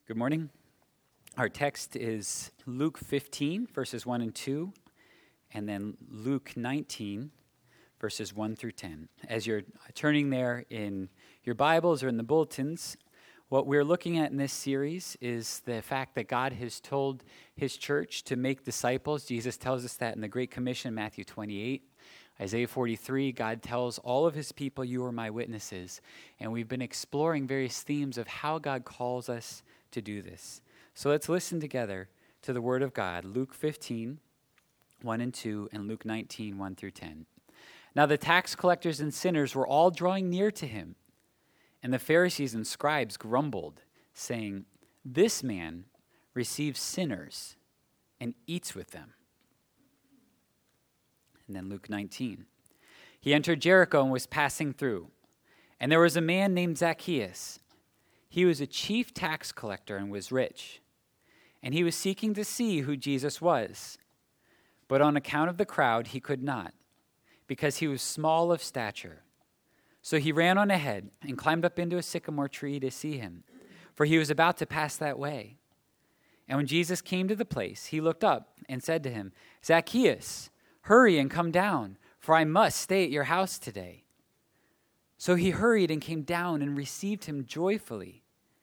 Good morning. Our text is Luke 15, verses 1 and 2, and then Luke 19, verses 1 through 10. As you're turning there in your Bibles or in the bulletins, what we're looking at in this series is the fact that God has told his church to make disciples. Jesus tells us that in the Great Commission, Matthew 28. Isaiah 43, God tells all of his people, "You are my witnesses." And we've been exploring various themes of how God calls us to do this. So let's listen together to the word of God, Luke 15, 1 and 2, and Luke 19, 1 through 10. Now the tax collectors and sinners were all drawing near to him, and the Pharisees and scribes grumbled, saying, "This man receives sinners and eats with them." And then Luke 19. He entered Jericho and was passing through, and there was a man named Zacchaeus. He was a chief tax collector and was rich, and he was seeking to see who Jesus was. But on account of the crowd, he could not, because he was small of stature. So he ran on ahead and climbed up into a sycamore tree to see him, for he was about to pass that way. And when Jesus came to the place, he looked up and said to him, "Zacchaeus, hurry and come down, for I must stay at your house today." So he hurried and came down and received him joyfully.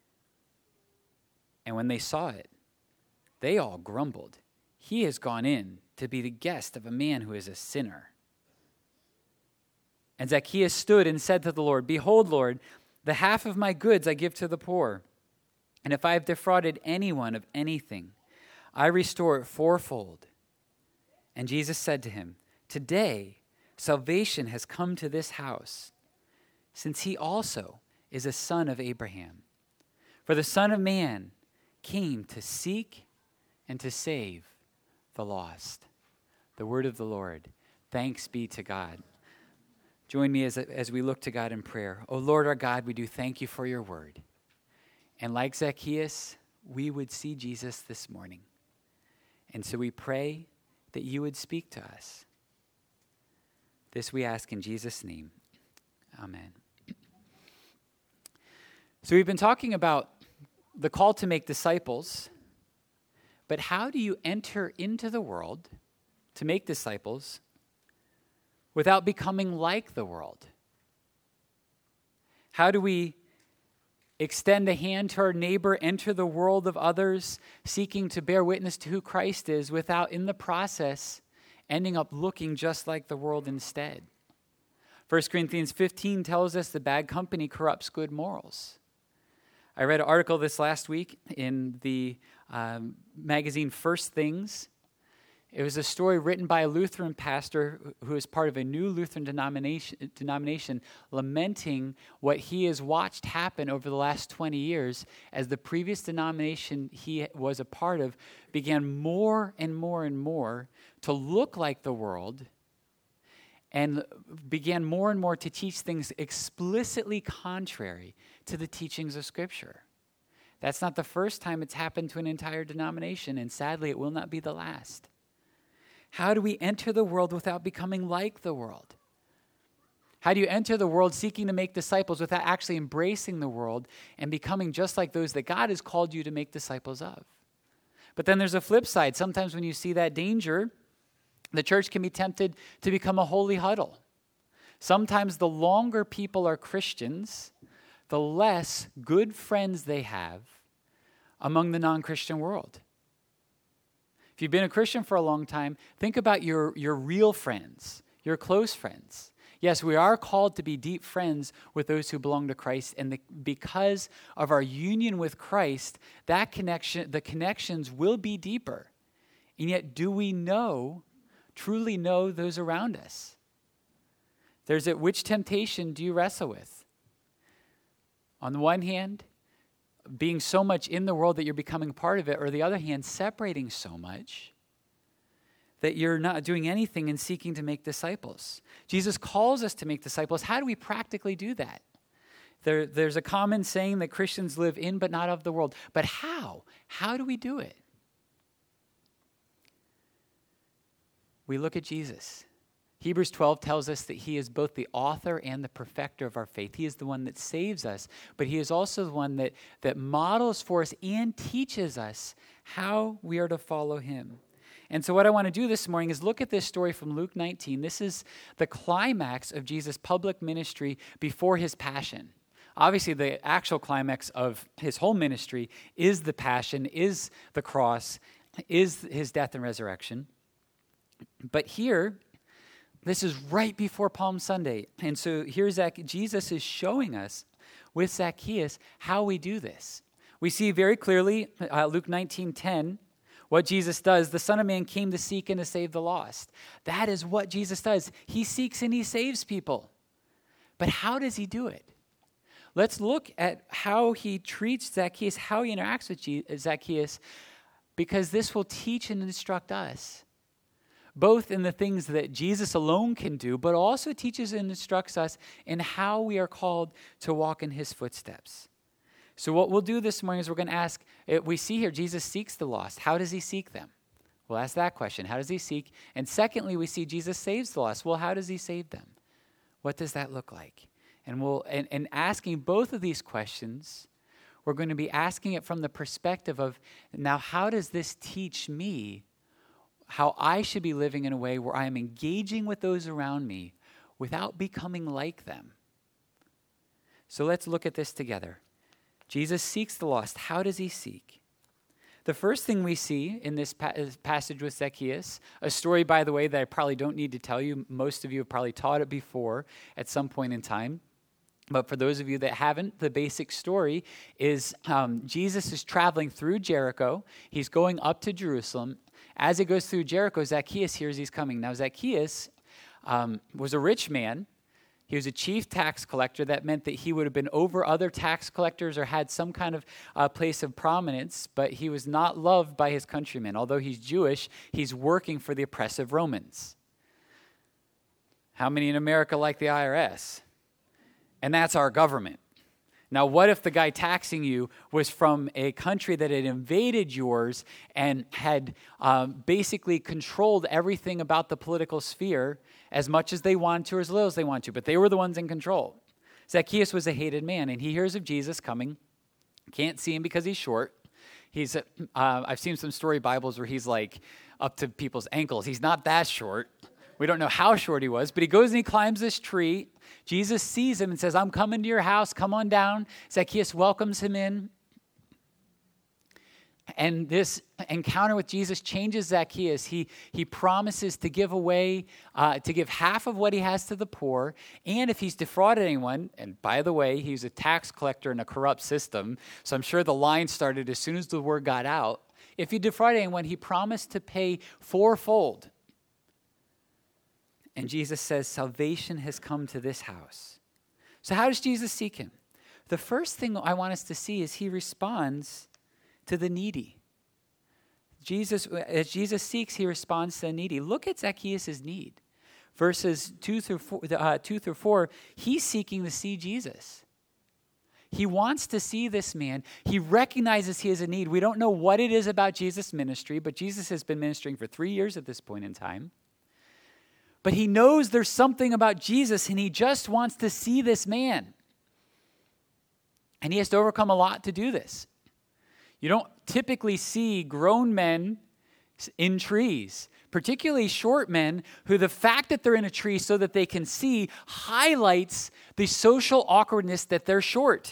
And when they saw it, they all grumbled, "He has gone in to be the guest of a man who is a sinner." And Zacchaeus stood and said to the Lord, "Behold, Lord, the half of my goods I give to the poor. And if I have defrauded anyone of anything, I restore it fourfold." And Jesus said to him, "Today salvation has come to this house, since he also is a son of Abraham. For the Son of Man came to seek and to save the lost." The word of the Lord. Thanks be to God. Join me as we look to God in prayer. O Lord our God, we do thank you for your word. And like Zacchaeus, we would see Jesus this morning. And so we pray that you would speak to us. This we ask in Jesus' name. Amen. So we've been talking about the call to make disciples, but how do you enter into the world to make disciples without becoming like the world? How do we extend a hand to our neighbor, enter the world of others, seeking to bear witness to who Christ is, without in the process ending up looking just like the world instead? 1 Corinthians 15 tells us the bad company corrupts good morals. I read an article this last week in the magazine First Things. It was a story written by a Lutheran pastor who is part of a new Lutheran denomination lamenting what he has watched happen over the last 20 years as the previous denomination he was a part of began more and more and more to look like the world and began more and more to teach things explicitly contrary to the teachings of Scripture. That's not the first time it's happened to an entire denomination, and sadly, it will not be the last. How do we enter the world without becoming like the world? How do you enter the world seeking to make disciples without actually embracing the world and becoming just like those that God has called you to make disciples of? But then there's a flip side. Sometimes when you see that danger, the church can be tempted to become a holy huddle. Sometimes the longer people are Christians, the less good friends they have among the non-Christian world. If you've been a Christian for a long time, think about your real friends, your close friends. Yes, we are called to be deep friends with those who belong to Christ, and because of our union with Christ, the connections will be deeper. And yet, do we truly know those around us? There's which temptation do you wrestle with? On the one hand, being so much in the world that you're becoming part of it, or the other hand, separating so much that you're not doing anything in seeking to make disciples. Jesus calls us to make disciples. How do we practically do that? There's a common saying that Christians live in but not of the world. But how? How do we do it? We look at Jesus. Hebrews 12 tells us that he is both the author and the perfecter of our faith. He is the one that saves us, but he is also the one that models for us and teaches us how we are to follow him. And so what I want to do this morning is look at this story from Luke 19. This is the climax of Jesus' public ministry before his passion. Obviously, the actual climax of his whole ministry is the passion, is the cross, is his death and resurrection. But here, this is right before Palm Sunday. And so here Jesus is showing us with Zacchaeus how we do this. We see very clearly, Luke 19:10, what Jesus does. The Son of Man came to seek and to save the lost. That is what Jesus does. He seeks and he saves people. But how does he do it? Let's look at how he treats Zacchaeus, how he interacts with Zacchaeus, because this will teach and instruct us, both in the things that Jesus alone can do, but also teaches and instructs us in how we are called to walk in his footsteps. So what we'll do this morning is we're going to ask, we see here Jesus seeks the lost. How does he seek them? We'll ask that question. How does he seek? And secondly, we see Jesus saves the lost. Well, how does he save them? What does that look like? And asking both of these questions, we're going to be asking it from the perspective of, now how does this teach me how I should be living in a way where I am engaging with those around me without becoming like them? So let's look at this together. Jesus seeks the lost. How does he seek? The first thing we see in this passage with Zacchaeus, a story, by the way, that I probably don't need to tell you. Most of you have probably taught it before at some point in time. But for those of you that haven't, the basic story is Jesus is traveling through Jericho. He's going up to Jerusalem. As he goes through Jericho, Zacchaeus hears he's coming. Now, Zacchaeus was a rich man. He was a chief tax collector. That meant that he would have been over other tax collectors or had some kind of place of prominence, but he was not loved by his countrymen. Although he's Jewish, he's working for the oppressive Romans. How many in America like the IRS? And that's our government. Now, what if the guy taxing you was from a country that had invaded yours and had basically controlled everything about the political sphere as much as they wanted to or as little as they wanted to, but they were the ones in control? Zacchaeus was a hated man, and he hears of Jesus coming. Can't see him because he's short. I've seen some story Bibles where he's like up to people's ankles. He's not that short. We don't know how short he was, but he goes and he climbs this tree. Jesus sees him and says, I'm coming to your house. Come on down. Zacchaeus welcomes him in. And this encounter with Jesus changes Zacchaeus. He promises to give away, to give half of what he has to the poor. And if he's defrauded anyone, and by the way, he's a tax collector in a corrupt system, so I'm sure the line started as soon as the word got out. If he defrauded anyone, he promised to pay fourfold. And Jesus says, salvation has come to this house. So how does Jesus seek him? The first thing I want us to see is he responds to the needy. As Jesus seeks, he responds to the needy. Look at Zacchaeus' need. Verses 2 through 4, he's seeking to see Jesus. He wants to see this man. He recognizes he has a need. We don't know what it is about Jesus' ministry, but Jesus has been ministering for 3 years at this point in time. But he knows there's something about Jesus, and he just wants to see this man. And he has to overcome a lot to do this. You don't typically see grown men in trees, particularly short men, who the fact that they're in a tree so that they can see highlights the social awkwardness that they're short.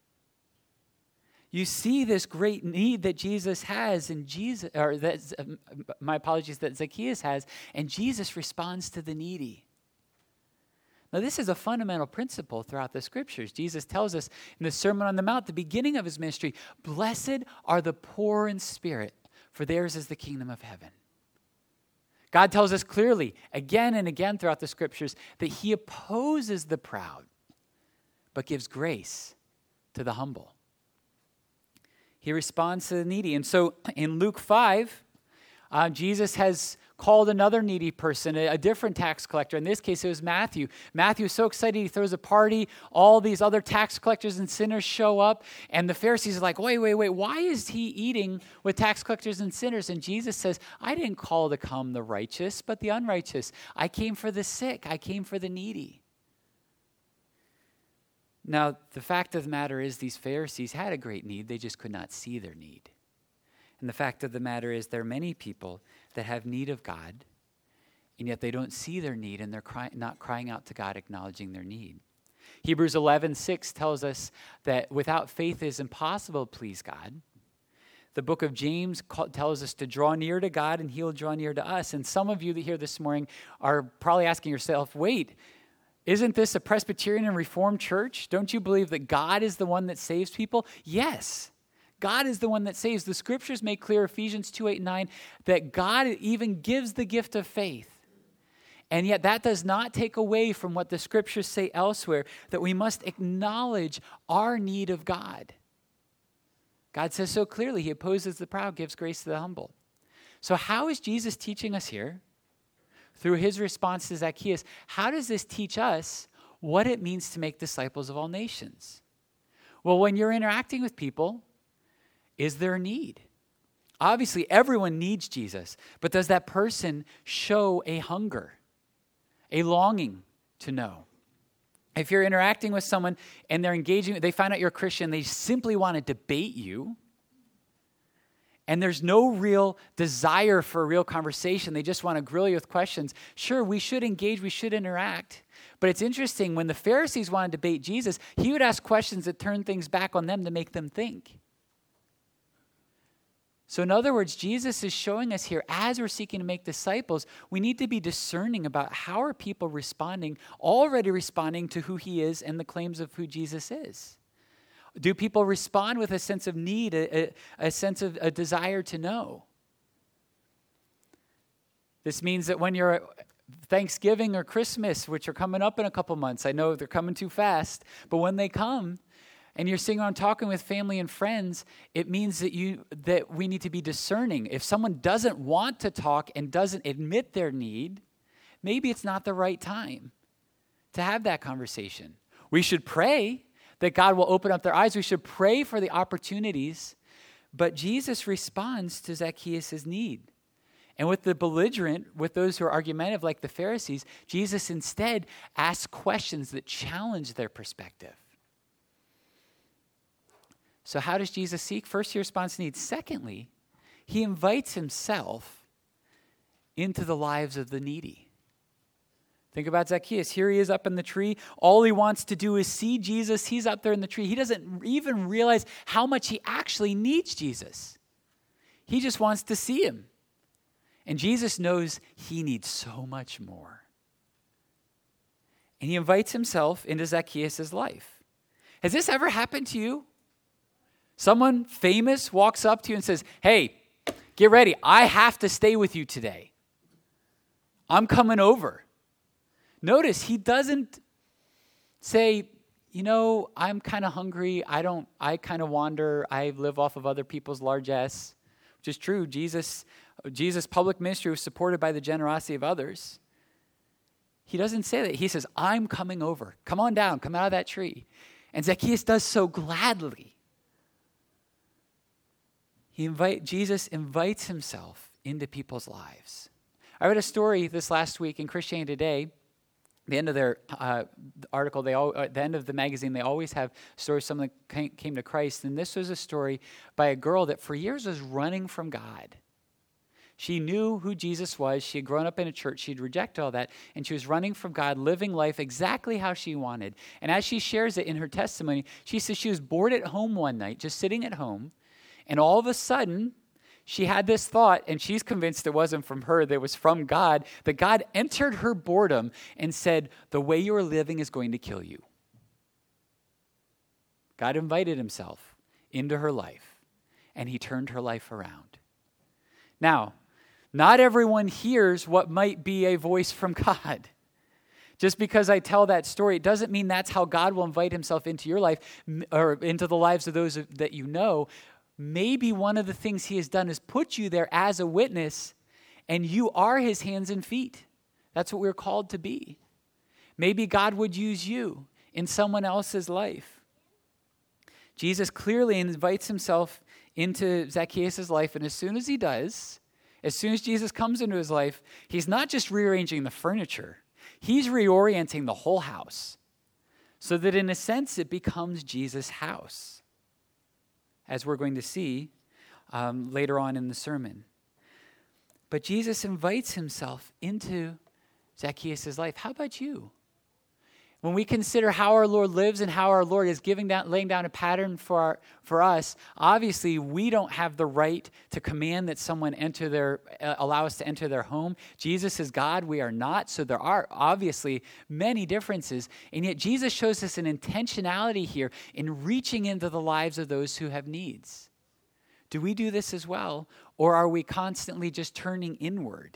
You see this great need that Jesus has, and that Zacchaeus has, and Jesus responds to the needy. Now, this is a fundamental principle throughout the scriptures. Jesus tells us in the Sermon on the Mount, the beginning of his ministry, blessed are the poor in spirit, for theirs is the kingdom of heaven. God tells us clearly, again and again throughout the scriptures, that he opposes the proud, but gives grace to the humble. He responds to the needy. And so in Luke 5, Jesus has called another needy person, a different tax collector. In this case, it was Matthew. Matthew is so excited, he throws a party. All these other tax collectors and sinners show up, and the Pharisees are like, wait, why is he eating with tax collectors and sinners? And Jesus says, I didn't call to come the righteous, but the unrighteous. I came for the sick. I came for the needy. Now, the fact of the matter is these Pharisees had a great need. They just could not see their need. And the fact of the matter is there are many people that have need of God, and yet they don't see their need, and they're not crying out to God, acknowledging their need. Hebrews 11:6 tells us that without faith it is impossible to please God. The book of James tells us to draw near to God, and he'll draw near to us. And some of you that here this morning are probably asking yourself, wait, isn't this a Presbyterian and Reformed church? Don't you believe that God is the one that saves people? Yes. God is the one that saves. The scriptures make clear, Ephesians 2:8-9, that God even gives the gift of faith. And yet that does not take away from what the scriptures say elsewhere, that we must acknowledge our need of God. God says so clearly, he opposes the proud, gives grace to the humble. So how is Jesus teaching us here? Through his response to Zacchaeus, how does this teach us what it means to make disciples of all nations? Well, when you're interacting with people, is there a need? Obviously, everyone needs Jesus, but does that person show a hunger, a longing to know? If you're interacting with someone and they're engaging, they find out you're a Christian, they simply want to debate you, and there's no real desire for a real conversation, they just want to grill you with questions, sure, we should engage, we should interact. But it's interesting, when the Pharisees wanted to debate Jesus, he would ask questions that turned things back on them to make them think. So in other words, Jesus is showing us here, as we're seeking to make disciples, we need to be discerning about how are people already responding to who he is and the claims of who Jesus is. Do people respond with a sense of need, a sense of a desire to know? This means that when you're Thanksgiving or Christmas, which are coming up in a couple months, I know they're coming too fast, but when they come, and you're sitting around talking with family and friends, it means that we need to be discerning. If someone doesn't want to talk and doesn't admit their need, maybe it's not the right time to have that conversation. We should pray that God will open up their eyes. We should pray for the opportunities. But Jesus responds to Zacchaeus' need. And with the belligerent, with those who are argumentative like the Pharisees, Jesus instead asks questions that challenge their perspective. So how does Jesus seek? First, he responds to needs. Secondly, he invites himself into the lives of the needy. Think about Zacchaeus. Here he is up in the tree. All he wants to do is see Jesus. He's up there in the tree. He doesn't even realize how much he actually needs Jesus. He just wants to see him. And Jesus knows he needs so much more. And he invites himself into Zacchaeus' life. Has this ever happened to you? Someone famous walks up to you and says, hey, get ready. I have to stay with you today. I'm coming over. Notice he doesn't say, I'm kind of hungry. I kind of wander. I live off of other people's largesse, which is true. Jesus' public ministry was supported by the generosity of others. He doesn't say that. He says, I'm coming over. Come on down. Come out of that tree. And Zacchaeus does so gladly. Jesus invites himself into people's lives. I read a story this last week in Christianity Today. The end of their article, at the end of the magazine, they always have stories someone that came to Christ. And this was a story by a girl that for years was running from God. She knew who Jesus was. She had grown up in a church. She'd rejected all that. And she was running from God, living life exactly how she wanted. And as she shares it in her testimony, she says she was bored at home one night, just sitting at home. And all of a sudden, she had this thought, and she's convinced it wasn't from her, that it was from God, that God entered her boredom and said, the way you are living is going to kill you. God invited himself into her life, and he turned her life around. Now, not everyone hears what might be a voice from God. Just because I tell that story, it doesn't mean that's how God will invite himself into your life or into the lives of those that you know. Maybe one of the things he has done is put you there as a witness and you are his hands and feet. That's what we're called to be. Maybe God would use you in someone else's life. Jesus clearly invites himself into Zacchaeus' life, and as soon as he does, as soon as Jesus comes into his life, he's not just rearranging the furniture, he's reorienting the whole house so that in a sense it becomes Jesus' house, as we're going to see later on in the sermon. But Jesus invites himself into Zacchaeus' life. How about you? When we consider how our Lord lives and how our Lord is laying down a pattern for us, obviously we don't have the right to command that someone allow us to enter their home. Jesus is God, we are not, so there are obviously many differences. And yet Jesus shows us an intentionality here in reaching into the lives of those who have needs. Do we do this as well, or are we constantly just turning inward?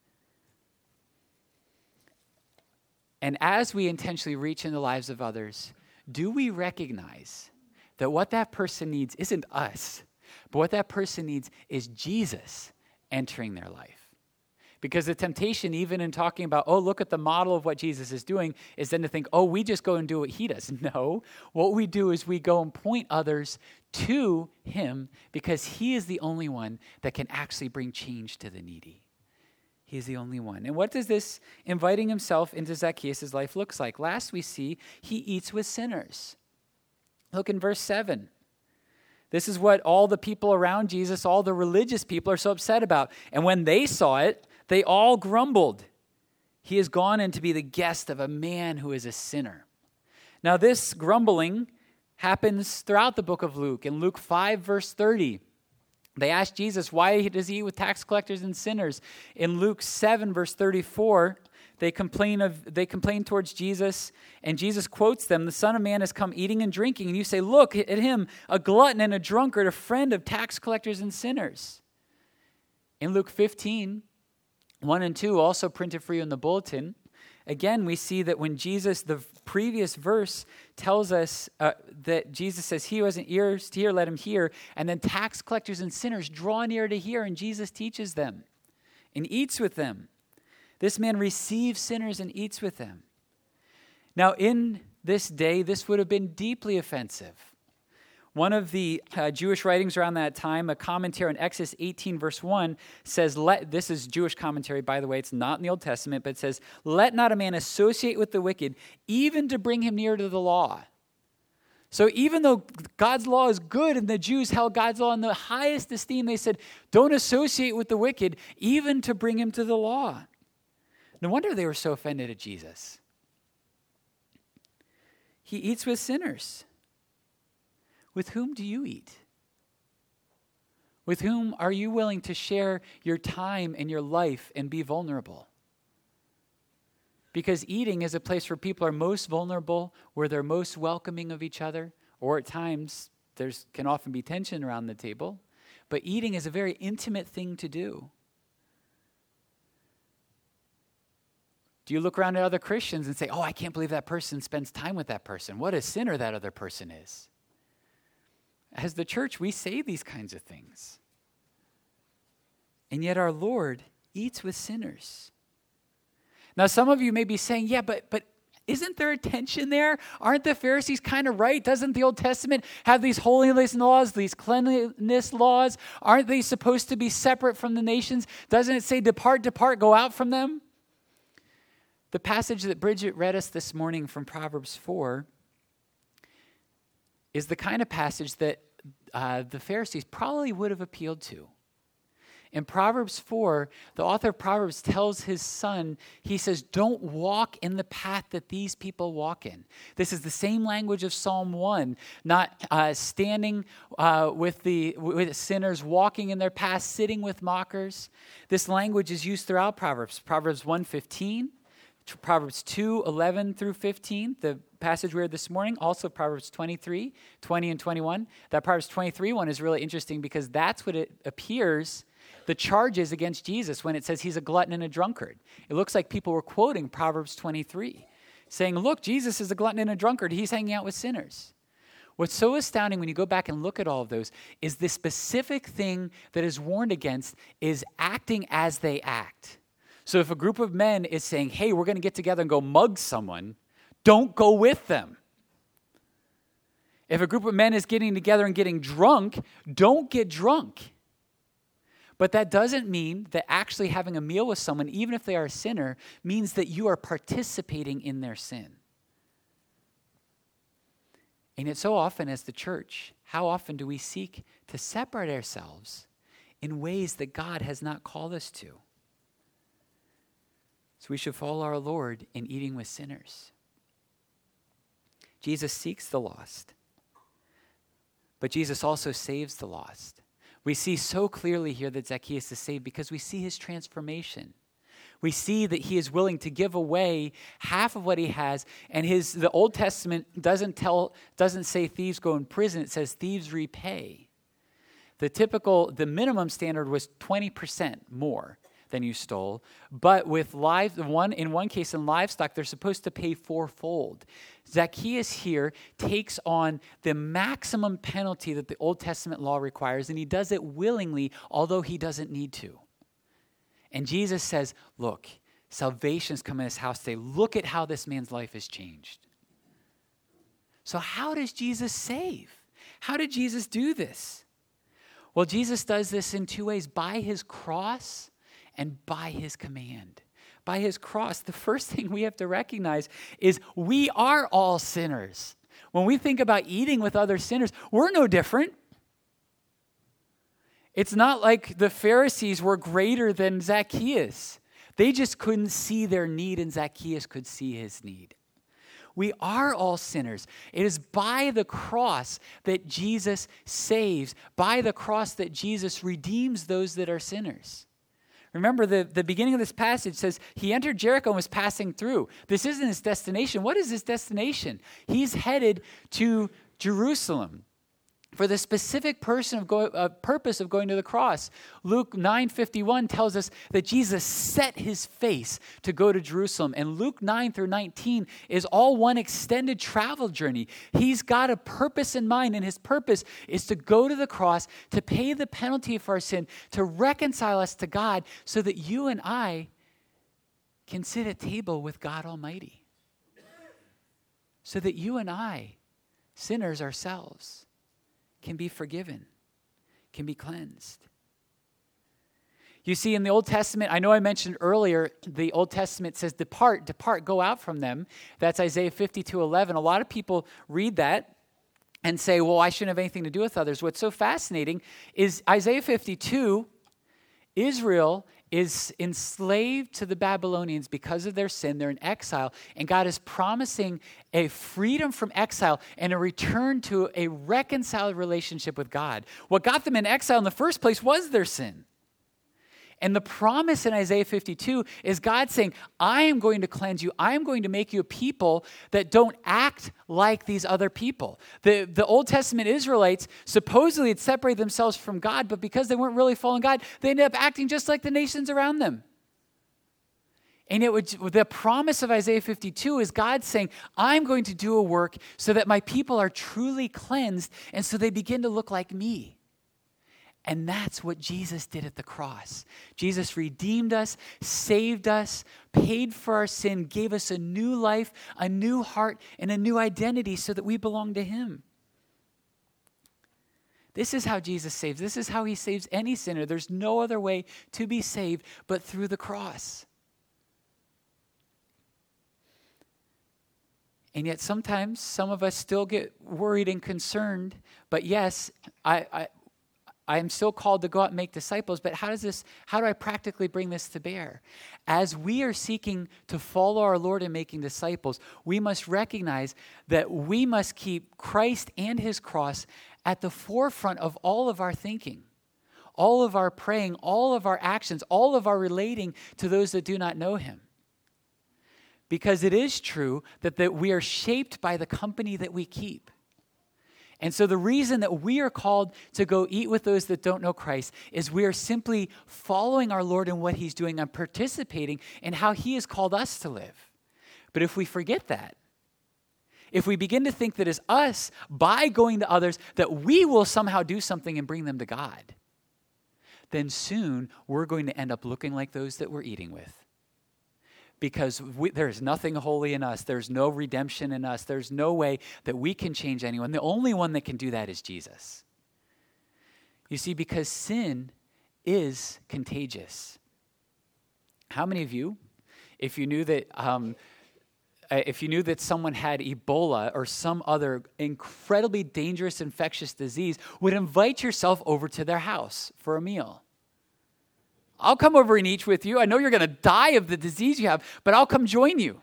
And as we intentionally reach in the lives of others, do we recognize that what that person needs isn't us, but what that person needs is Jesus entering their life? Because the temptation, even in talking about, oh, look at the model of what Jesus is doing, is then to think, oh, we just go and do what he does. No, what we do is we go and point others to him because he is the only one that can actually bring change to the needy. He is the only one. And what does this inviting himself into Zacchaeus' life looks like? Last we see, he eats with sinners. Look in verse 7. This is what all the people around Jesus, all the religious people are so upset about. And when they saw it, they all grumbled. He has gone in to be the guest of a man who is a sinner. Now this grumbling happens throughout the book of Luke. In Luke 5, verse 30, they asked Jesus, why does he eat with tax collectors and sinners? In Luke 7, verse 34, they complain towards Jesus, and Jesus quotes them, the Son of Man has come eating and drinking, and you say, look at him, a glutton and a drunkard, a friend of tax collectors and sinners. In Luke 15, 1 and 2, also printed for you in the bulletin, again, we see that when Jesus, the previous verse tells us that Jesus says, he who has ears to hear, let him hear. And then tax collectors and sinners draw near to hear, and Jesus teaches them and eats with them. This man receives sinners and eats with them. Now, in this day, this would have been deeply offensive. One of the Jewish writings around that time, a commentary on Exodus 18, verse 1, says, this is Jewish commentary, by the way, it's not in the Old Testament, but it says, let not a man associate with the wicked, even to bring him near to the law. So even though God's law is good and the Jews held God's law in the highest esteem, they said, don't associate with the wicked, even to bring him to the law. No wonder they were so offended at Jesus. He eats with sinners. With whom do you eat? With whom are you willing to share your time and your life and be vulnerable? Because eating is a place where people are most vulnerable, where they're most welcoming of each other, or at times there can often be tension around the table. But eating is a very intimate thing to do. Do you look around at other Christians and say, oh, I can't believe that person spends time with that person. What a sinner that other person is. As the church, we say these kinds of things. And yet our Lord eats with sinners. Now, some of you may be saying, yeah, but isn't there a tension there? Aren't the Pharisees kind of right? Doesn't the Old Testament have these holiness laws, these cleanliness laws? Aren't they supposed to be separate from the nations? Doesn't it say, depart, go out from them? The passage that Bridget read us this morning from Proverbs 4 is the kind of passage that the Pharisees probably would have appealed to. In Proverbs 4, the author of Proverbs tells his son, he says, don't walk in the path that these people walk in. This is the same language of Psalm 1, not standing with sinners, walking in their path, sitting with mockers. This language is used throughout Proverbs. Proverbs 1:15, Proverbs 2:11 through 15, the passage we read this morning, also Proverbs 23, 20 and 21. That Proverbs 23 one is really interesting because that's what it appears the charges against Jesus when it says he's a glutton and a drunkard. It looks like people were quoting Proverbs 23, saying, look, Jesus is a glutton and a drunkard. He's hanging out with sinners. What's so astounding when you go back and look at all of those is the specific thing that is warned against is acting as they act. So if a group of men is saying, hey, we're going to get together and go mug someone, don't go with them. If a group of men is getting together and getting drunk, don't get drunk. But that doesn't mean that actually having a meal with someone, even if they are a sinner, means that you are participating in their sin. And yet so often as the church, how often do we seek to separate ourselves in ways that God has not called us to? So we should follow our Lord in eating with sinners. Jesus seeks the lost, but Jesus also saves the lost. We see so clearly here that Zacchaeus is saved because we see his transformation. We see that he is willing to give away half of what he has, and the Old Testament doesn't say thieves go in prison, it says thieves repay. The minimum standard was 20% more than you stole, but with in one case in livestock, they're supposed to pay fourfold. Zacchaeus here takes on the maximum penalty that the Old Testament law requires, and he does it willingly, although he doesn't need to. And Jesus says, look, salvation's come in this house today. Look at how this man's life has changed. So how does Jesus save? How did Jesus do this? Well, Jesus does this in two ways, by his cross and by his command. By his cross, the first thing we have to recognize is we are all sinners. When we think about eating with other sinners, we're no different. It's not like the Pharisees were greater than Zacchaeus. They just couldn't see their need, and Zacchaeus could see his need. We are all sinners. It is by the cross that Jesus saves, by the cross that Jesus redeems those that are sinners. Remember, the beginning of this passage says, he entered Jericho and was passing through. This isn't his destination. What is his destination? He's headed to Jerusalem for the specific purpose of going to the cross. Luke 9:51 tells us that Jesus set his face to go to Jerusalem. And Luke 9 through 19 is all one extended travel journey. He's got a purpose in mind, and his purpose is to go to the cross, to pay the penalty for our sin, to reconcile us to God so that you and I can sit at table with God Almighty. So that you and I, sinners ourselves, can be forgiven, can be cleansed. You see, in the Old Testament, I know I mentioned earlier, the Old Testament says, depart, go out from them. That's Isaiah 52:11. A lot of people read that and say, well, I shouldn't have anything to do with others. What's so fascinating is Isaiah 52, Israel is enslaved to the Babylonians because of their sin. They're in exile, and God is promising a freedom from exile and a return to a reconciled relationship with God. What got them in exile in the first place was their sin. And the promise in Isaiah 52 is God saying, I am going to cleanse you. I am going to make you a people that don't act like these other people. The Old Testament Israelites supposedly had separated themselves from God, but because they weren't really following God, they ended up acting just like the nations around them. And the promise of Isaiah 52 is God saying, I'm going to do a work so that my people are truly cleansed, and so they begin to look like me. And that's what Jesus did at the cross. Jesus redeemed us, saved us, paid for our sin, gave us a new life, a new heart, and a new identity so that we belong to him. This is how Jesus saves. This is how he saves any sinner. There's no other way to be saved but through the cross. And yet sometimes some of us still get worried and concerned. But yes, I am still called to go out and make disciples, but how do I practically bring this to bear? As we are seeking to follow our Lord in making disciples, we must recognize that we must keep Christ and his cross at the forefront of all of our thinking, all of our praying, all of our actions, all of our relating to those that do not know him. Because it is true that we are shaped by the company that we keep. And so the reason that we are called to go eat with those that don't know Christ is we are simply following our Lord in what he's doing and participating in how he has called us to live. But if we forget that, if we begin to think that it's us, by going to others, that we will somehow do something and bring them to God, then soon we're going to end up looking like those that we're eating with. Because there's nothing holy in us. There's no redemption in us. There's no way that we can change anyone. The only one that can do that is Jesus. You see, because sin is contagious. How many of you, if you knew that someone had Ebola or some other incredibly dangerous infectious disease, would invite yourself over to their house for a meal? I'll come over and eat with you. I know you're going to die of the disease you have, but I'll come join you.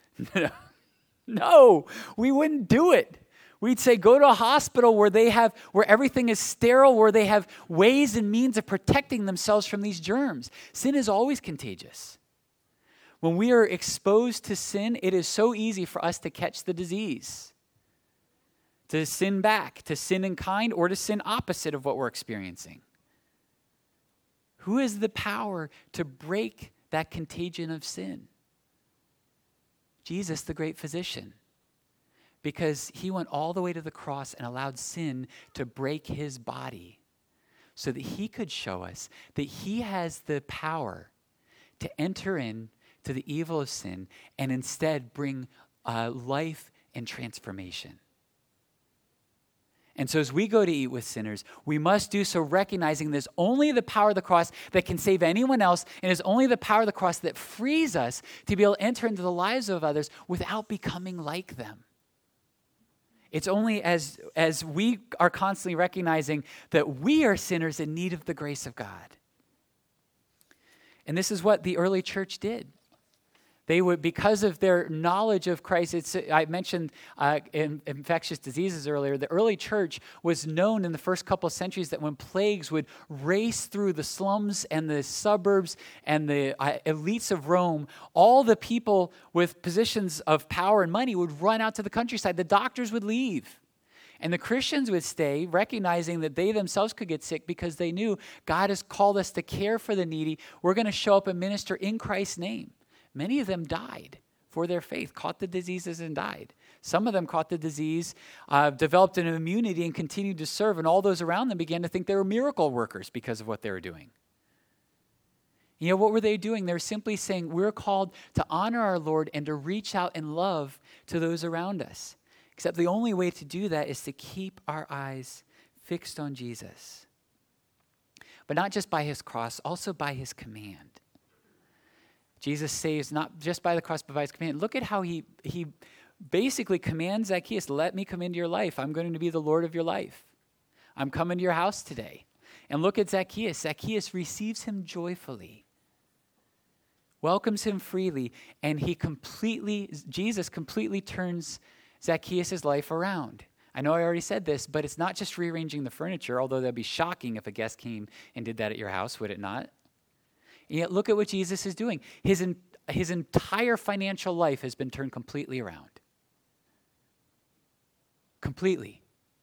No, we wouldn't do it. We'd say, go to a hospital where everything is sterile, where they have ways and means of protecting themselves from these germs. Sin is always contagious. When we are exposed to sin, it is so easy for us to catch the disease, to sin back, to sin in kind, or to sin opposite of what we're experiencing. Who has the power to break that contagion of sin? Jesus, the great physician. Because he went all the way to the cross and allowed sin to break his body so that he could show us that he has the power to enter in to the evil of sin and instead bring life and transformation. And so as we go to eat with sinners, we must do so recognizing there's only the power of the cross that can save anyone else, and it's only the power of the cross that frees us to be able to enter into the lives of others without becoming like them. It's only as we are constantly recognizing that we are sinners in need of the grace of God. And this is what the early church did. They would, because of their knowledge of Christ, I mentioned in infectious diseases earlier, the early church was known in the first couple of centuries that when plagues would race through the slums and the suburbs and the elites of Rome, all the people with positions of power and money would run out to the countryside. The doctors would leave. And the Christians would stay, recognizing that they themselves could get sick because they knew God has called us to care for the needy. We're going to show up and minister in Christ's name. Many of them died for their faith, caught the diseases and died. Some of them caught the disease, developed an immunity and continued to serve, and all those around them began to think they were miracle workers because of what they were doing. You know, what were they doing? They were simply saying, we're called to honor our Lord and to reach out in love to those around us. Except the only way to do that is to keep our eyes fixed on Jesus. But not just by his cross, also by his command. Jesus saves not just by the cross, but by his command. Look at how he basically commands Zacchaeus, let me come into your life. I'm going to be the Lord of your life. I'm coming to your house today. And look at Zacchaeus. Zacchaeus receives him joyfully, welcomes him freely, and Jesus completely turns Zacchaeus' life around. I know I already said this, but it's not just rearranging the furniture, although that'd be shocking if a guest came and did that at your house, would it not? And yet look at what Jesus is doing. His entire financial life has been turned completely around. Completely.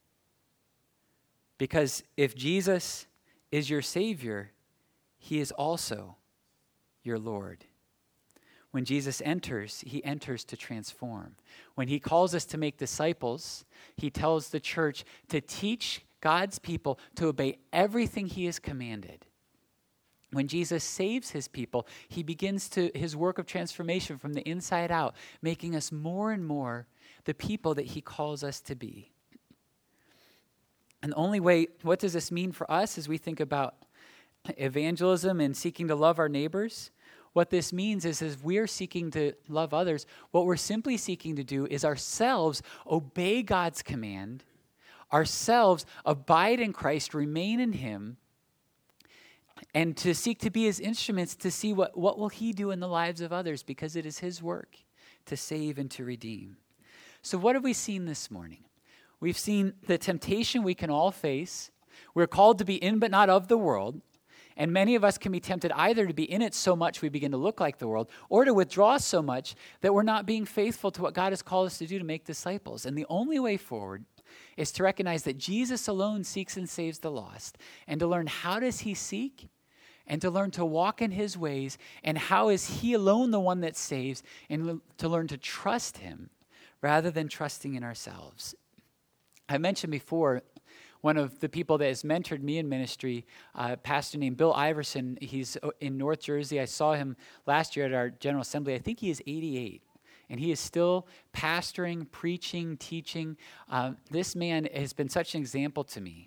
Because if Jesus is your Savior, he is also your Lord. When Jesus enters, he enters to transform. When he calls us to make disciples, he tells the church to teach God's people to obey everything he has commanded. When Jesus saves his people, he begins his work of transformation from the inside out, making us more and more the people that he calls us to be. And the only way, what does this mean for us as we think about evangelism and seeking to love our neighbors? What this means is as we're seeking to love others, what we're simply seeking to do is ourselves obey God's command, ourselves abide in Christ, remain in him, and to seek to be his instruments to see what will he do in the lives of others, because it is his work to save and to redeem. So what have we seen this morning? We've seen the temptation we can all face. We're called to be in but not of the world. And many of us can be tempted either to be in it so much we begin to look like the world, or to withdraw so much that we're not being faithful to what God has called us to do to make disciples. And the only way forward is to recognize that Jesus alone seeks and saves the lost, and to learn how does he seek, and to learn to walk in his ways, and how is he alone the one that saves, and to learn to trust him rather than trusting in ourselves. I mentioned before, one of the people that has mentored me in ministry, a pastor named Bill Iverson, he's in North Jersey. I saw him last year at our General Assembly. I think he is 88, and he is still pastoring, preaching, teaching. This man has been such an example to me.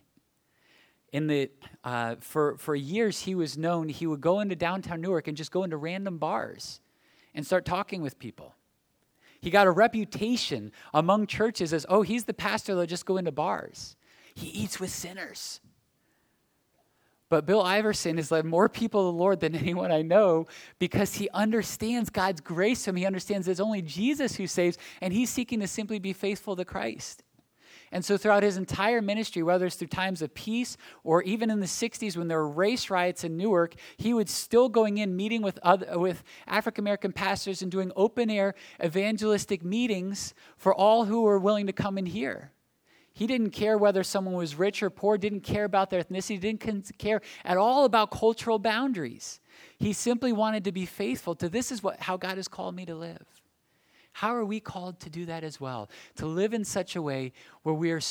For years, he was known, he would go into downtown Newark and just go into random bars and start talking with people. He got a reputation among churches as, oh, he's the pastor that'll just go into bars. He eats with sinners. But Bill Iverson has led more people to the Lord than anyone I know because he understands God's grace to him. He understands it's only Jesus who saves, and he's seeking to simply be faithful to Christ. And so throughout his entire ministry, whether it's through times of peace or even in the 60s when there were race riots in Newark, he would still going in, meeting with African-American pastors and doing open-air evangelistic meetings for all who were willing to come and hear. He didn't care whether someone was rich or poor, didn't care about their ethnicity, didn't care at all about cultural boundaries. He simply wanted to be faithful to this is how God has called me to live. How are we called to do that as well? To live in such a way where we are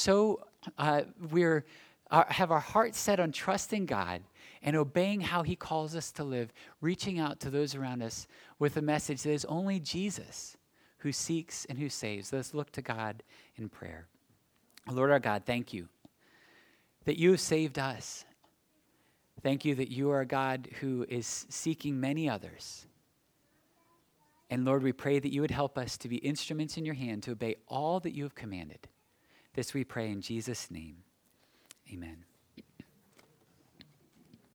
have our hearts set on trusting God and obeying how he calls us to live, reaching out to those around us with a message that is only Jesus who seeks and who saves. Let's look to God in prayer. Lord our God, thank you that you have saved us. Thank you that you are a God who is seeking many others. And Lord, we pray that you would help us to be instruments in your hand to obey all that you have commanded. This we pray in Jesus' name. Amen.